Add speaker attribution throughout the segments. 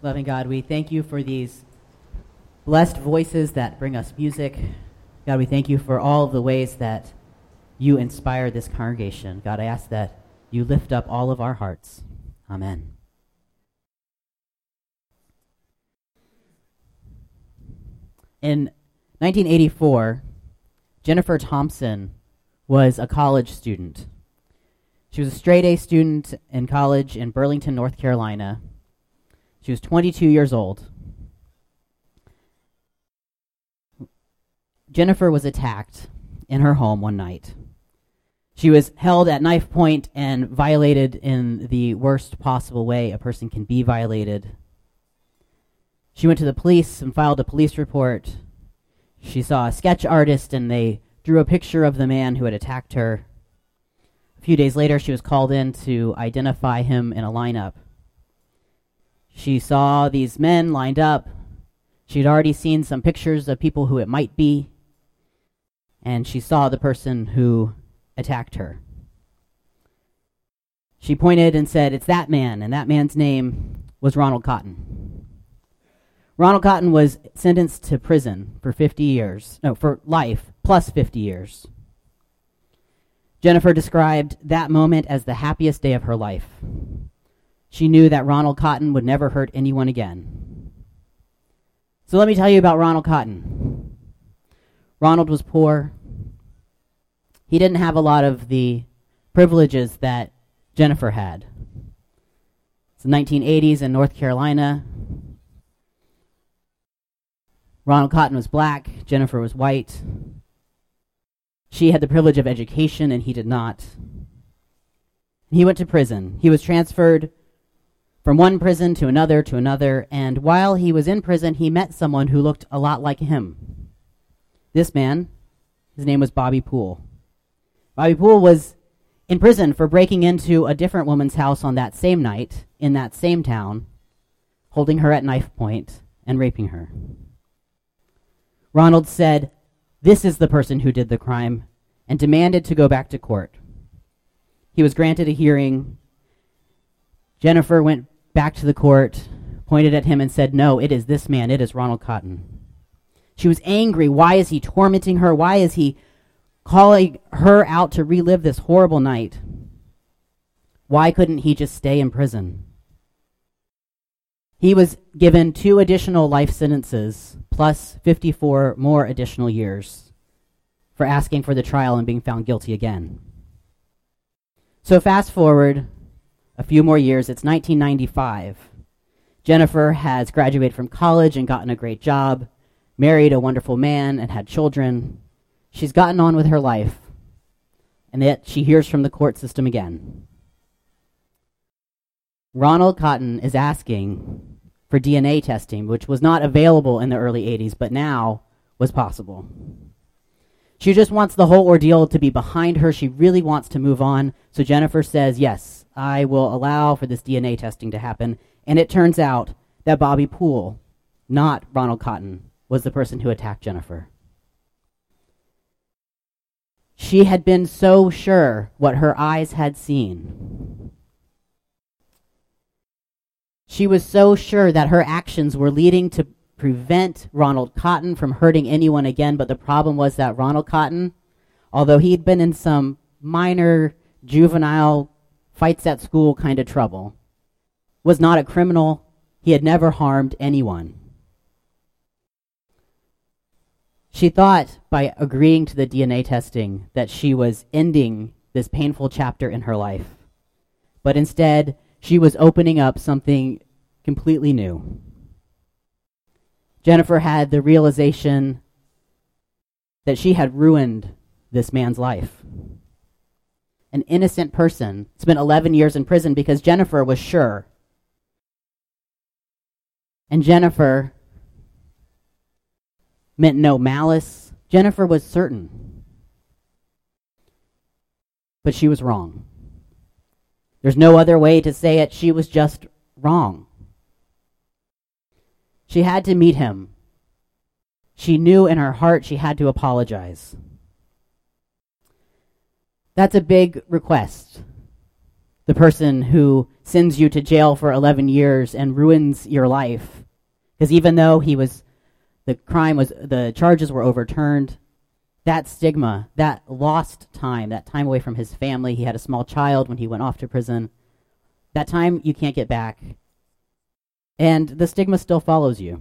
Speaker 1: Loving God, we thank you for these blessed voices that bring us music. God, we thank you for all of the ways that you inspire this congregation. God, I ask that you lift up all of our hearts. Amen. In 1984, Jennifer Thompson was a college student. She was a straight-A student in college in Burlington, North Carolina. She was 22 years old. Jennifer was attacked in her home one night. She was held at knife point and violated in the worst possible way a person can be violated. She went to the police and filed a police report. She saw a sketch artist and they drew a picture of the man who had attacked her. A few days later, she was called in to identify him in a lineup. She saw these men lined up. She'd already seen some pictures of people who it might be, and she saw the person who attacked her. She pointed and said, "It's that man," and that man's name was Ronald Cotton. Ronald Cotton was sentenced to prison for for life, plus 50 years. Jennifer described that moment as the happiest day of her life. She knew that Ronald Cotton would never hurt anyone again. So let me tell you about Ronald Cotton. Ronald was poor. He didn't have a lot of the privileges that Jennifer had. It's the 1980s in North Carolina. Ronald Cotton was black. Jennifer was white. She had the privilege of education, and he did not. He went to prison. He was transferred from one prison to another, and while he was in prison, he met someone who looked a lot like him. This man, his name was Bobby Poole. Bobby Poole was in prison for breaking into a different woman's house on that same night, in that same town, holding her at knife point and raping her. Ronald said, "This is the person who did the crime," and demanded to go back to court. He was granted a hearing. Jennifer went back to the court, pointed at him and said, "No, it is this man. It is Ronald Cotton." She was angry. Why is he tormenting her? Why is he calling her out to relive this horrible night? Why couldn't he just stay in prison? He was given 2 additional life sentences, plus 54 more additional years, for asking for the trial and being found guilty again. So fast forward a few more years, it's 1995. Jennifer has graduated from college and gotten a great job, married a wonderful man, and had children. She's gotten on with her life, and yet she hears from the court system again. Ronald Cotton is asking for DNA testing, which was not available in the early 80s, but now was possible. She just wants the whole ordeal to be behind her. She really wants to move on. So Jennifer says, "Yes, I will allow for this DNA testing to happen." And it turns out that Bobby Poole, not Ronald Cotton, was the person who attacked Jennifer. She had been so sure what her eyes had seen. She was so sure that her actions were leading to prevent Ronald Cotton from hurting anyone again, but the problem was that Ronald Cotton, although he'd been in some minor juvenile fights at school kind of trouble, was not a criminal. He had never harmed anyone. She thought by agreeing to the DNA testing that she was ending this painful chapter in her life. But instead, she was opening up something completely new. Jennifer had the realization that she had ruined this man's life. An innocent person spent 11 years in prison because Jennifer was sure. And Jennifer meant no malice. Jennifer was certain. But she was wrong. There's no other way to say it. She was just wrong. She had to meet him. She knew in her heart she had to apologize. That's a big request. the person who sends you to jail for 11 years and ruins your life. Because even though the charges were overturned, that stigma, that lost time, that time away from his family, he had a small child when he went off to prison, that time you can't get back. And the stigma still follows you.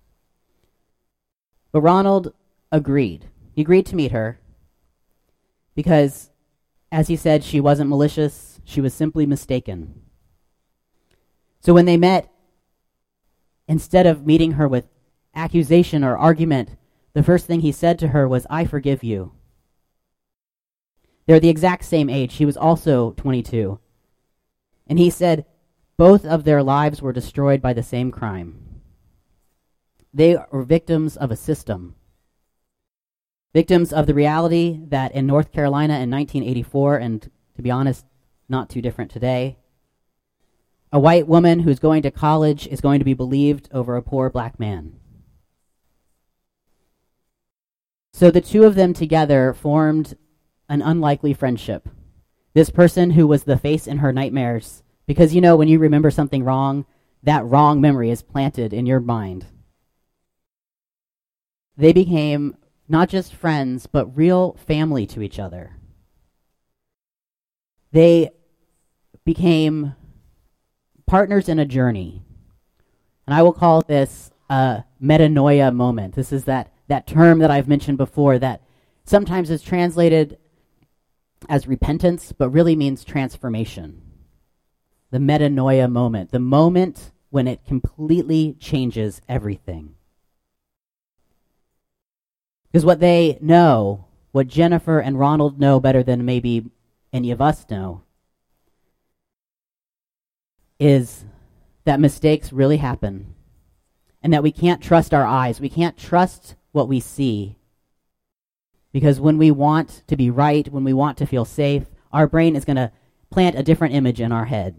Speaker 1: But Ronald agreed. He agreed to meet her because, as he said, she wasn't malicious. She was simply mistaken. So when they met, instead of meeting her with accusation or argument, the first thing he said to her was, "I forgive you." They're the exact same age. She was also 22. And he said both of their lives were destroyed by the same crime. They were victims of a system. Victims of the reality that in North Carolina in 1984, and to be honest, not too different today, a white woman who's going to college is going to be believed over a poor black man. So the two of them together formed an unlikely friendship. This person who was the face in her nightmares, because when you remember something wrong, that wrong memory is planted in your mind. They became not just friends, but real family to each other. They became partners in a journey. And I will call this a metanoia moment. This is that term that I've mentioned before that sometimes is translated as repentance, but really means transformation. The metanoia moment, the moment when it completely changes everything. Because what they know, what Jennifer and Ronald know better than maybe any of us know, is that mistakes really happen and that we can't trust our eyes. We can't trust what we see. Because when we want to be right, when we want to feel safe, our brain is going to plant a different image in our head.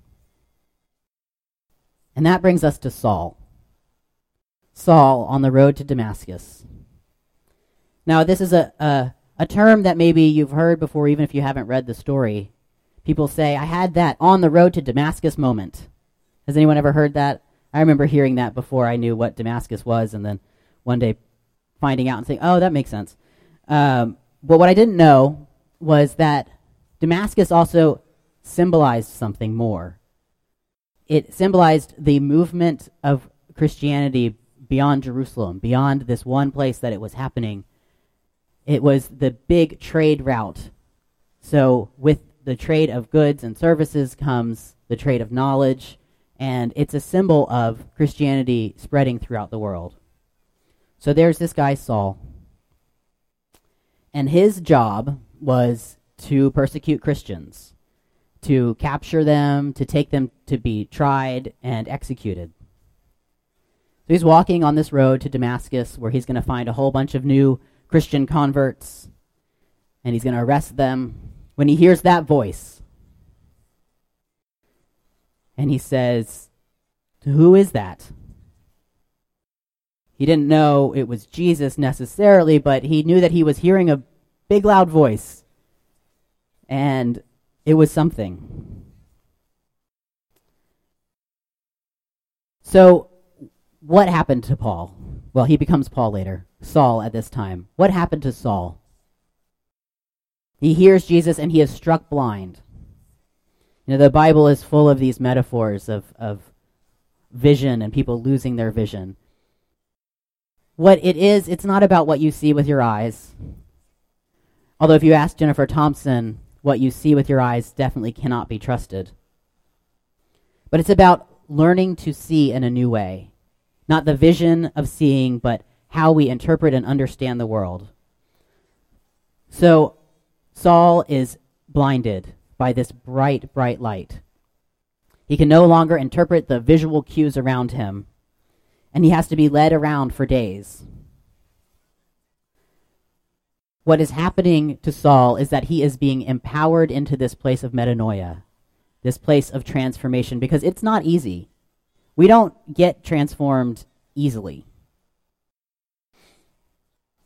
Speaker 1: And that brings us to Saul. Saul on the road to Damascus. Now, this is a term that maybe you've heard before, even if you haven't read the story. People say, "I had that on the road to Damascus moment." Has anyone ever heard that? I remember hearing that before I knew what Damascus was, and then one day finding out and saying, "Oh, that makes sense." But what I didn't know was that Damascus also symbolized something more. It symbolized the movement of Christianity beyond Jerusalem, beyond this one place that it was happening. It was the big trade route. So with the trade of goods and services comes the trade of knowledge, and it's a symbol of Christianity spreading throughout the world. So there's this guy, Saul, and his job was to persecute Christians, to capture them, to take them to be tried and executed. So he's walking on this road to Damascus where he's going to find a whole bunch of new Christian converts, and he's going to arrest them, when he hears that voice. And he says, "Who is that?" He didn't know it was Jesus necessarily, but he knew that he was hearing a big loud voice. And it was something. So, what happened to Paul? Well, he becomes Paul later. Saul at this time. What happened to Saul? He hears Jesus and he is struck blind. The Bible is full of these metaphors of vision and people losing their vision. What it is, it's not about what you see with your eyes. Although if you ask Jennifer Thompson, what you see with your eyes definitely cannot be trusted. But it's about learning to see in a new way. Not the vision of seeing, but how we interpret and understand the world. So Saul is blinded by this bright, bright light. He can no longer interpret the visual cues around him, and he has to be led around for days. What is happening to Saul is that he is being empowered into this place of metanoia, this place of transformation, because it's not easy. We don't get transformed easily.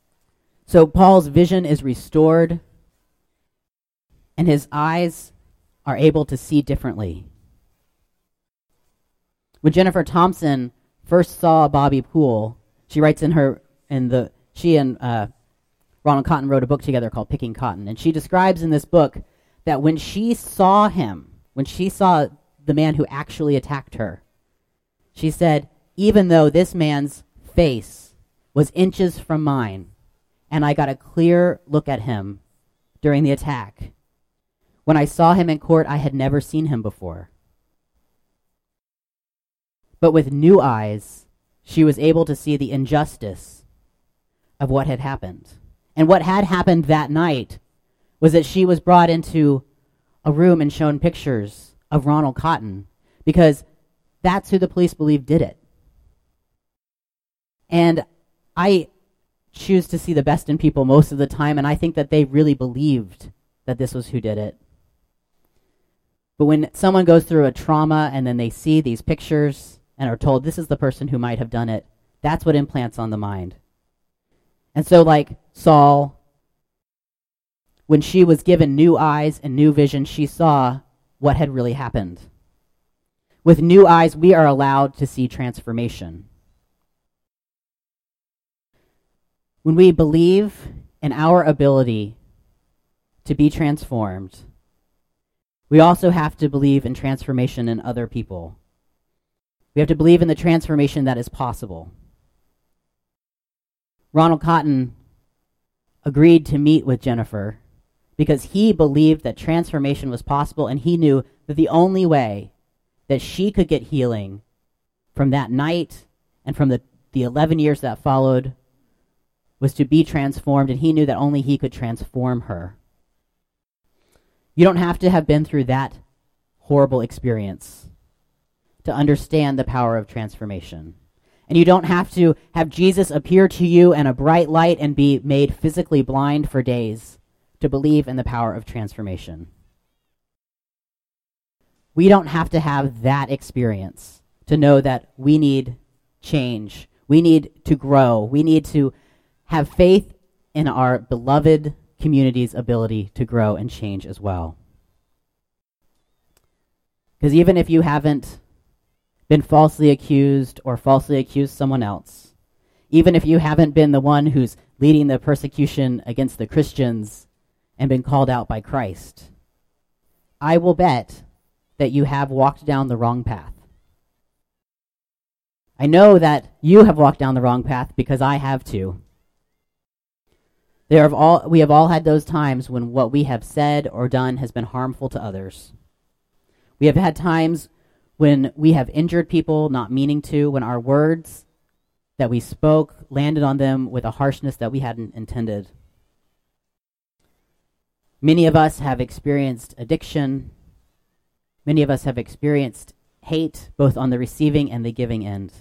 Speaker 1: So Paul's vision is restored, and his eyes are able to see differently. When Jennifer Thompson first saw Bobby Poole, she writes she and Ronald Cotton wrote a book together called Picking Cotton, and she describes in this book that when she saw the man who actually attacked her, she said, even though this man's face was inches from mine, and I got a clear look at him during the attack, when I saw him in court, I had never seen him before. But with new eyes, she was able to see the injustice of what had happened. And what had happened that night was that she was brought into a room and shown pictures of Ronald Cotton, because that's who the police believe did it. And I choose to see the best in people most of the time, and I think that they really believed that this was who did it. But when someone goes through a trauma and then they see these pictures and are told this is the person who might have done it, that's what implants on the mind. And so like Saul, when she was given new eyes and new vision, she saw what had really happened. With new eyes, we are allowed to see transformation. When we believe in our ability to be transformed, we also have to believe in transformation in other people. We have to believe in the transformation that is possible. Ronald Cotton agreed to meet with Jennifer because he believed that transformation was possible, and he knew that the only way that she could get healing from that night and from the 11 years that followed was to be transformed, and he knew that only he could transform her. You don't have to have been through that horrible experience to understand the power of transformation. And you don't have to have Jesus appear to you in a bright light and be made physically blind for days to believe in the power of transformation. We don't have to have that experience to know that we need change. We need to grow. We need to have faith in our beloved community's ability to grow and change as well. Because even if you haven't been falsely accused or falsely accused someone else, even if you haven't been the one who's leading the persecution against the Christians and been called out by Christ, I will bet that you have walked down the wrong path. I know that you have walked down the wrong path because I have too. We have all had those times when what we have said or done has been harmful to others. We have had times when we have injured people not meaning to, when our words that we spoke landed on them with a harshness that we hadn't intended. Many of us have experienced addiction. Many of us have experienced hate, both on the receiving and the giving end.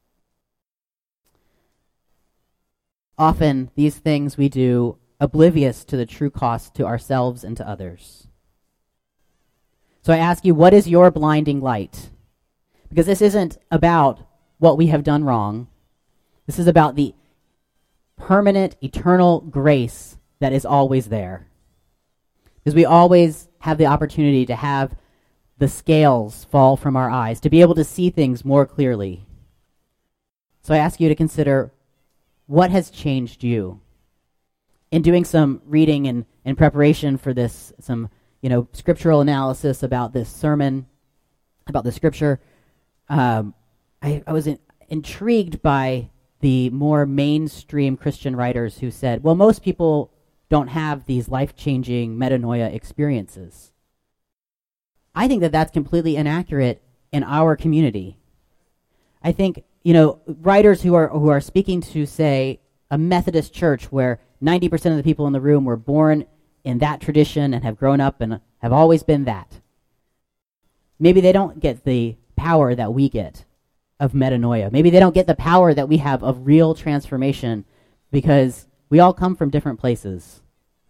Speaker 1: Often, these things we do oblivious to the true cost to ourselves and to others. So I ask you, what is your blinding light? Because this isn't about what we have done wrong. This is about the permanent, eternal grace that is always there. Because we always have the opportunity to have the scales fall from our eyes, to be able to see things more clearly. So I ask you to consider, what has changed you? In doing some reading and in preparation for this, some scriptural analysis about this sermon, about the scripture, I was intrigued by the more mainstream Christian writers who said, well, most people don't have these life-changing metanoia experiences. I think that that's completely inaccurate in our community. I think, writers who are speaking to, say, a Methodist church where 90% of the people in the room were born in that tradition and have grown up and have always been that. Maybe they don't get the power that we get of metanoia. Maybe they don't get the power that we have of real transformation, because we all come from different places.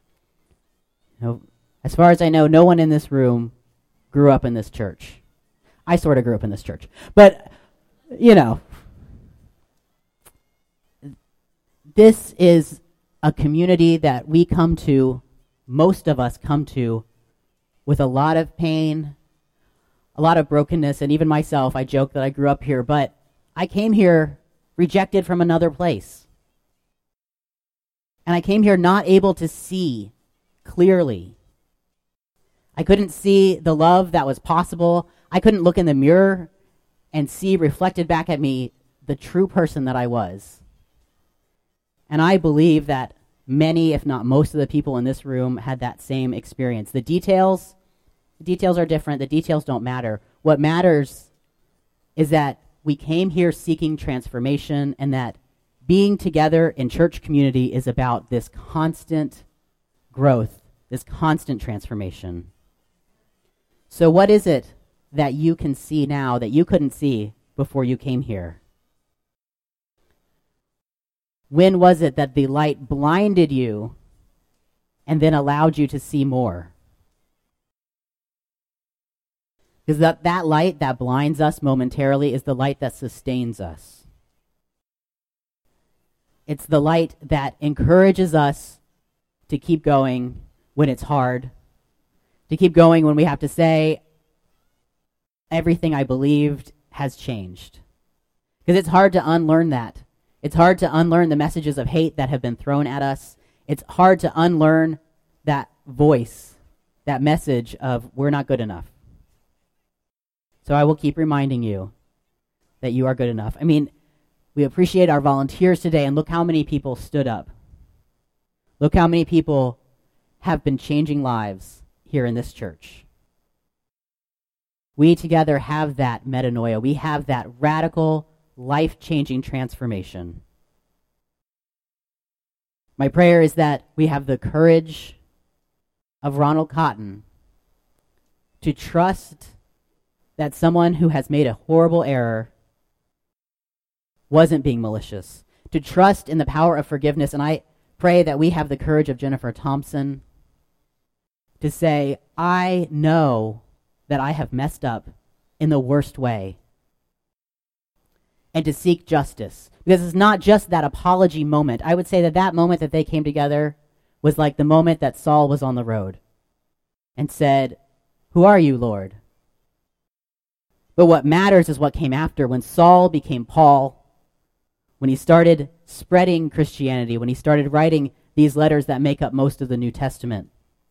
Speaker 1: As far as I know, no one in this room grew up in this church. I sort of grew up in this church. But, this is a community that we come to, most of us come to, with a lot of pain, a lot of brokenness, and even myself, I joke that I grew up here, but I came here rejected from another place. And I came here not able to see clearly. I couldn't see the love that was possible. I couldn't look in the mirror and see reflected back at me the true person that I was. And I believe that many, if not most of the people in this room had that same experience. The details are different. The details don't matter. What matters is that we came here seeking transformation, and that being together in church community is about this constant growth, this constant transformation. So what is it that you can see now that you couldn't see before you came here? When was it that the light blinded you and then allowed you to see more? Because that light that blinds us momentarily is the light that sustains us. It's the light that encourages us to keep going when it's hard, to keep going when we have to say, everything I believed has changed. Because it's hard to unlearn that. It's hard to unlearn the messages of hate that have been thrown at us. It's hard to unlearn that voice, that message of we're not good enough. So I will keep reminding you that you are good enough. I mean, we appreciate our volunteers today, and look how many people stood up. Look how many people have been changing lives here in this church. We together have that metanoia. We have that radical, life-changing transformation. My prayer is that we have the courage of Ronald Cotton to trust that someone who has made a horrible error wasn't being malicious, to trust in the power of forgiveness. And I pray that we have the courage of Jennifer Thompson to say, I know that I have messed up in the worst way, and to seek justice. Because it's not just that apology moment. I would say that that moment that they came together was like the moment that Saul was on the road and said, "Who are you, Lord?" But what matters is what came after, when Saul became Paul, when he started spreading Christianity, when he started writing these letters that make up most of the New Testament.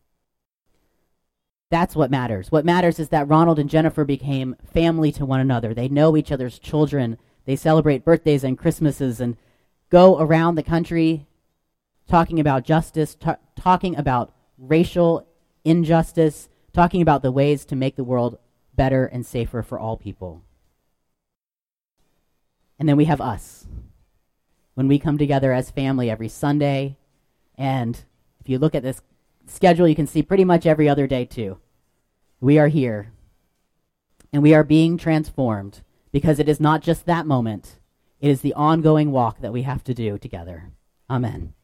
Speaker 1: That's what matters. What matters is that Ronald and Jennifer became family to one another. They know each other's children. They celebrate birthdays and Christmases and go around the country talking about justice, talking about racial injustice, talking about the ways to make the world better and safer for all people. And then we have us, when we come together as family every Sunday. And if you look at this schedule, you can see pretty much every other day too. We are here, and we are being transformed, because it is not just that moment. It is the ongoing walk that we have to do together. Amen.